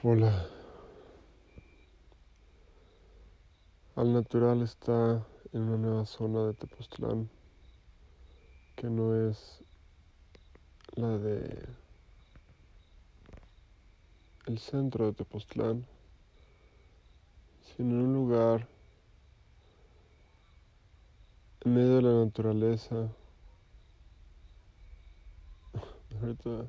Hola. Al Natural está en una nueva zona de Tepoztlán que no es la de el centro de Tepoztlán, sino en un lugar en medio de la naturaleza. Ahorita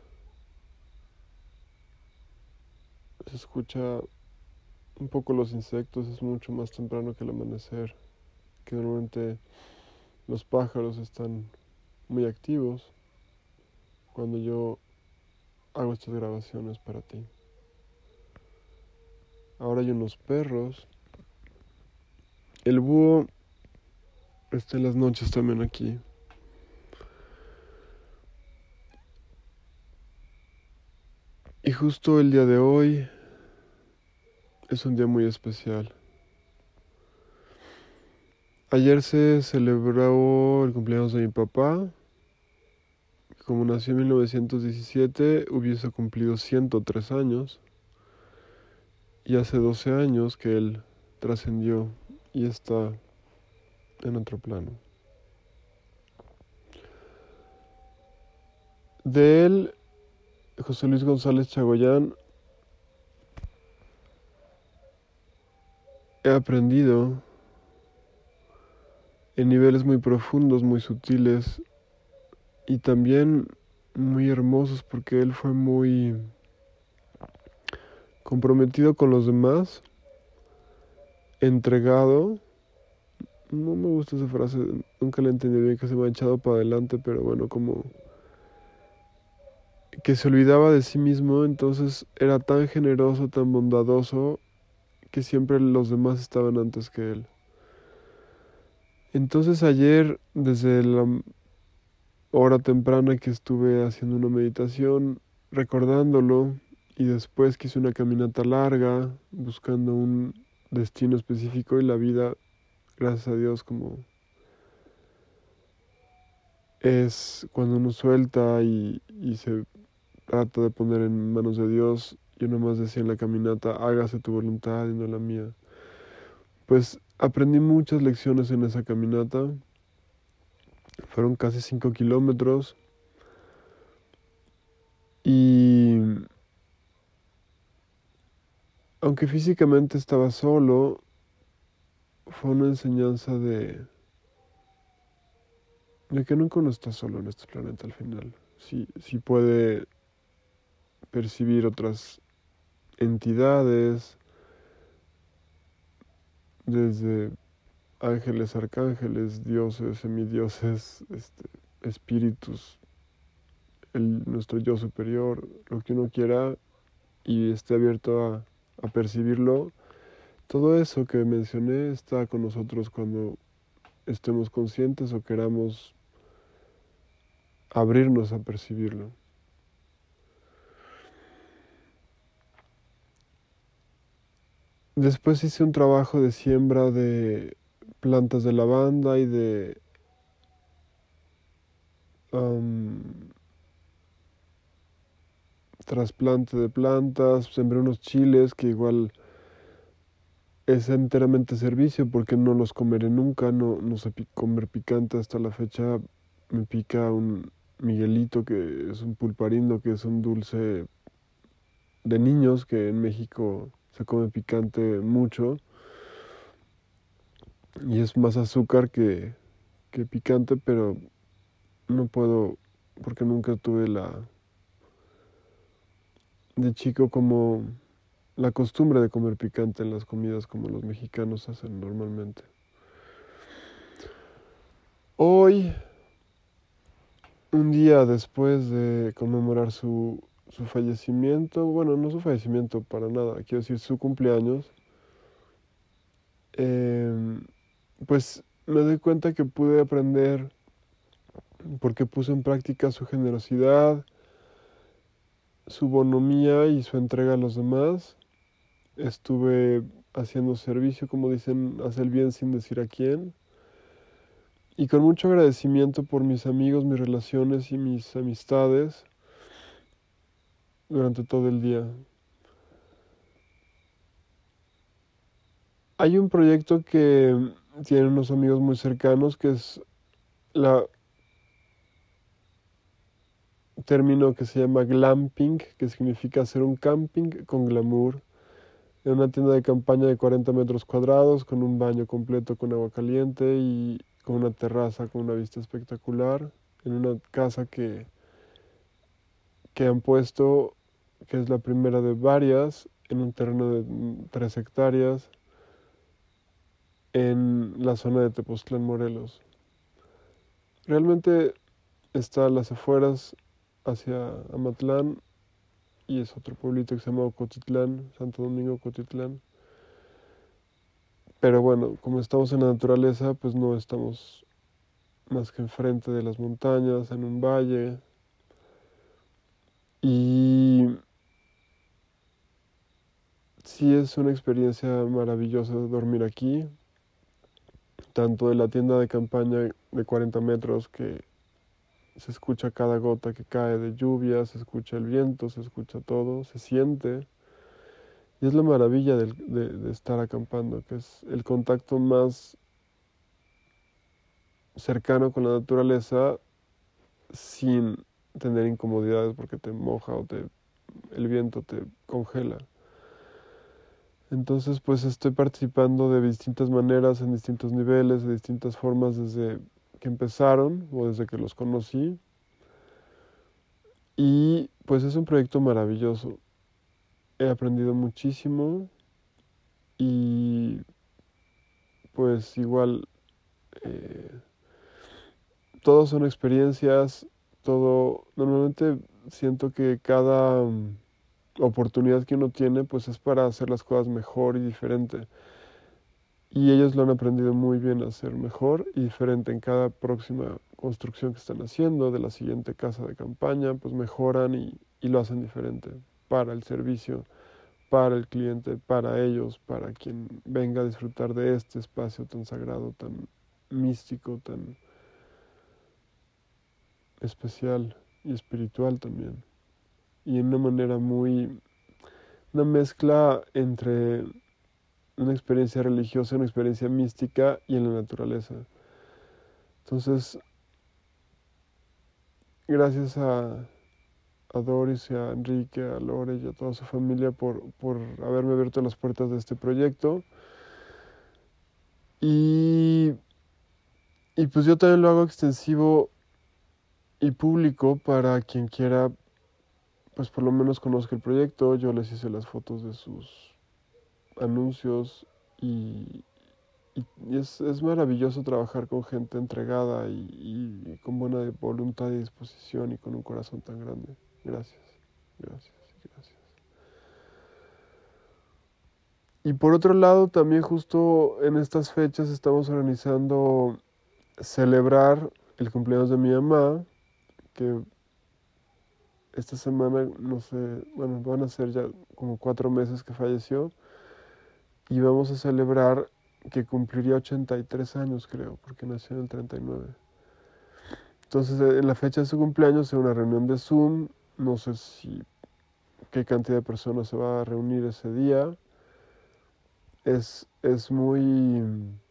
se escucha un poco los insectos, es mucho más temprano que el amanecer, que normalmente los pájaros están muy activos cuando yo hago estas grabaciones para ti. Ahora hay unos perros. El búho está en las noches también aquí. Y justo el día de hoy es un día muy especial. Ayer se celebró el cumpleaños de mi papá. Como nació en 1917, hubiese cumplido 103 años. Y hace 12 años que él trascendió y está en otro plano. De él, José Luis González Chagoyán, he aprendido en niveles muy profundos, muy sutiles y también muy hermosos porque él fue muy comprometido con los demás, entregado. No me gusta esa frase, nunca la entendí bien, que se me ha echado para adelante, pero bueno, como que se olvidaba de sí mismo, entonces era tan generoso, tan bondadoso, que siempre los demás estaban antes que él. Entonces ayer, desde la hora temprana que estuve haciendo una meditación, recordándolo, y después que hice una caminata larga, buscando un destino específico y la vida, gracias a Dios, como es cuando uno suelta y se trata de poner en manos de Dios. Yo nomás decía en la caminata, hágase tu voluntad y no la mía. Pues aprendí muchas lecciones en esa caminata. Fueron casi 5 kilómetros. Y aunque físicamente estaba solo, fue una enseñanza de que nunca uno está solo en este planeta al final. Sí puede percibir otras entidades, desde ángeles, arcángeles, dioses, semidioses, espíritus, nuestro yo superior, lo que uno quiera y esté abierto a percibirlo. Todo eso que mencioné está con nosotros cuando estemos conscientes o queramos abrirnos a percibirlo. Después hice un trabajo de siembra de plantas de lavanda y de trasplante de plantas, sembré unos chiles que igual es enteramente servicio porque no los comeré nunca, no sé comer picante hasta la fecha. Me pica un Miguelito, que es un pulparindo, que es un dulce de niños que en México se come picante mucho y es más azúcar que picante, pero no puedo porque nunca tuve de chico como la costumbre de comer picante en las comidas como los mexicanos hacen normalmente. Hoy, un día después de conmemorar su fallecimiento, bueno, no su fallecimiento para nada, quiero decir su cumpleaños, em, pues me doy cuenta que pude aprender porque puse en práctica su generosidad, su bonomía y su entrega a los demás. Estuve haciendo servicio, como dicen, hacer el bien sin decir a quién. Y con mucho agradecimiento por mis amigos, mis relaciones y mis amistades durante todo el día. Hay un proyecto que tienen unos amigos muy cercanos que es la término que se llama glamping, que significa hacer un camping con glamour, en una tienda de campaña de 40 metros cuadrados, con un baño completo con agua caliente y con una terraza con una vista espectacular, en una casa que han puesto, que es la primera de varias, en un terreno de 3 hectáreas, en la zona de Tepoztlán, Morelos. Realmente está a las afueras hacia Amatlán y es otro pueblito que se llama Ocotitlán, Santo Domingo Ocotitlán. Pero bueno, como estamos en la naturaleza, pues no estamos más que enfrente de las montañas, en un valle. Y sí es una experiencia maravillosa dormir aquí, tanto de la tienda de campaña de 40 metros que se escucha cada gota que cae de lluvia, se escucha el viento, se escucha todo, se siente. Y es la maravilla de estar acampando, que es el contacto más cercano con la naturaleza sin tener incomodidades porque te moja o el viento te congela. Entonces, pues estoy participando de distintas maneras, en distintos niveles, de distintas formas desde que empezaron o desde que los conocí. Y pues es un proyecto maravilloso. He aprendido muchísimo y pues igual eh, todos son experiencias, todo, normalmente siento que cada oportunidad que uno tiene pues es para hacer las cosas mejor y diferente. Y ellos lo han aprendido muy bien a hacer mejor y diferente en cada próxima construcción que están haciendo, de la siguiente casa de campaña, pues mejoran y lo hacen diferente para el servicio, para el cliente, para ellos, para quien venga a disfrutar de este espacio tan sagrado, tan místico, tan especial y espiritual también. Y en una manera muy, una mezcla entre una experiencia religiosa, una experiencia mística y en la naturaleza. Entonces, gracias a Doris y a Enrique, a Lore y a toda su familia por haberme abierto las puertas de este proyecto. Y, y pues yo también lo hago extensivo y público para quien quiera, pues por lo menos conozca el proyecto. Yo les hice las fotos de sus anuncios y es maravilloso trabajar con gente entregada y con buena voluntad y disposición y con un corazón tan grande. Gracias, gracias, gracias. Y por otro lado, también justo en estas fechas estamos organizando celebrar el cumpleaños de mi mamá, que esta semana, no sé, bueno, van a ser ya como 4 meses que falleció, y vamos a celebrar que cumpliría 83 años, creo, porque nació en el 39. Entonces, en la fecha de su cumpleaños, en una reunión de Zoom, no sé si qué cantidad de personas se va a reunir ese día. Es muy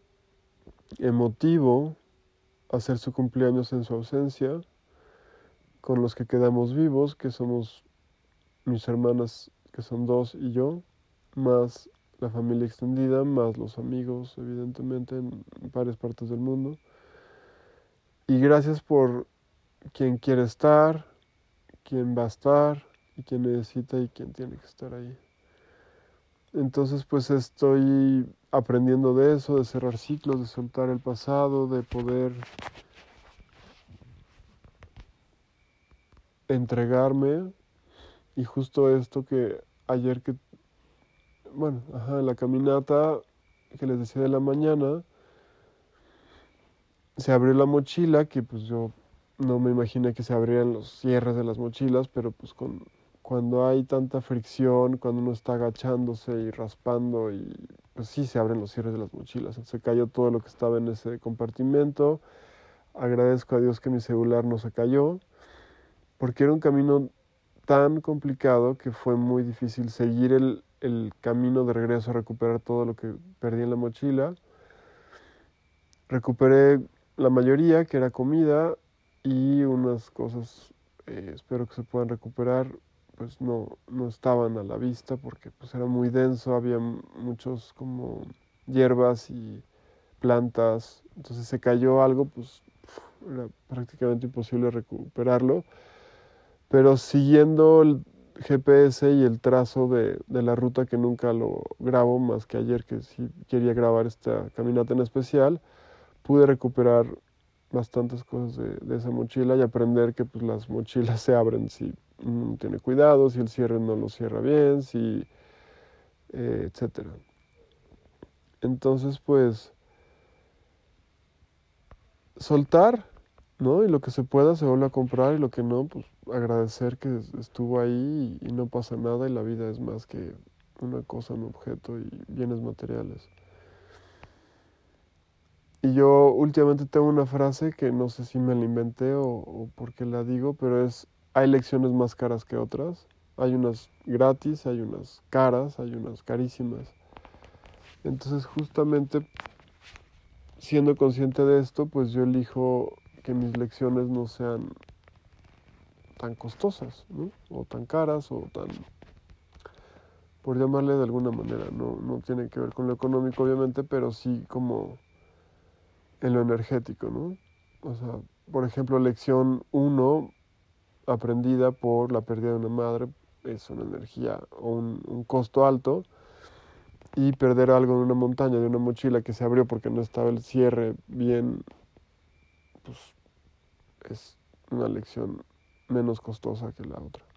emotivo hacer su cumpleaños en su ausencia, con los que quedamos vivos, que somos mis hermanas, que son dos, y yo, más la familia extendida, más los amigos, evidentemente, en varias partes del mundo. Y gracias por quien quiere estar, quien va a estar, y quien necesita y quien tiene que estar ahí. Entonces, pues estoy aprendiendo de eso, de cerrar ciclos, de soltar el pasado, de poder entregarme. Y justo esto que ayer que, bueno, ajá, en la caminata que les decía de la mañana, se abrió la mochila, que pues yo no me imaginé que se abrieran los cierres de las mochilas, pero pues cuando hay tanta fricción, cuando uno está agachándose y raspando, y pues sí se abren los cierres de las mochilas. Se cayó todo lo que estaba en ese compartimento. Agradezco a Dios que mi celular no se cayó, porque era un camino tan complicado que fue muy difícil seguir el camino de regreso a recuperar todo lo que perdí en la mochila. Recuperé la mayoría, que era comida, y unas cosas, espero que se puedan recuperar, pues no estaban a la vista porque pues era muy denso, había muchos como hierbas y plantas, entonces se cayó algo, pues era prácticamente imposible recuperarlo, pero siguiendo el GPS y el trazo de la ruta, que nunca lo grabo más que ayer, que sí quería grabar esta caminata en especial, pude recuperar bastantes cosas de esa mochila y aprender que pues las mochilas se abren si uno no tiene cuidado, si el cierre no lo cierra bien, si etcétera. Entonces pues soltar, ¿no? Y lo que se pueda se vuelve a comprar y lo que no, pues agradecer que estuvo ahí y no pasa nada y la vida es más que una cosa, un objeto y bienes materiales. Y yo últimamente tengo una frase que no sé si me la inventé o por qué la digo, pero es, hay lecciones más caras que otras. Hay unas gratis, hay unas caras, hay unas carísimas. Entonces justamente siendo consciente de esto, pues yo elijo que mis lecciones no sean tan costosas, ¿no? O tan caras o tan, por llamarle de alguna manera, no tiene que ver con lo económico obviamente, pero sí como en lo energético, ¿no? O sea, por ejemplo, lección uno aprendida por la pérdida de una madre es una energía o un costo alto, y perder algo en una montaña de una mochila que se abrió porque no estaba el cierre bien, pues es una lección menos costosa que la otra.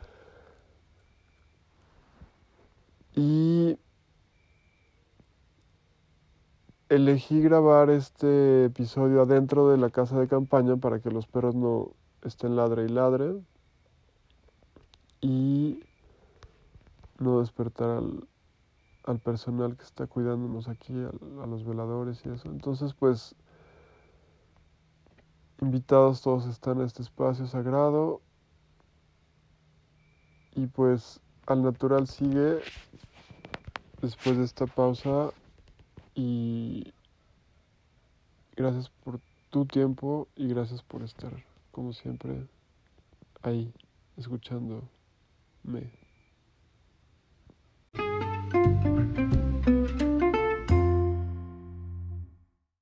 Y elegí grabar este episodio adentro de la casa de campaña para que los perros no estén ladre y ladre y no despertar al personal que está cuidándonos aquí, a los veladores y eso. Entonces, pues, invitados todos están a este espacio sagrado y pues al natural sigue después de esta pausa y gracias por tu tiempo y gracias por estar como siempre ahí escuchándome.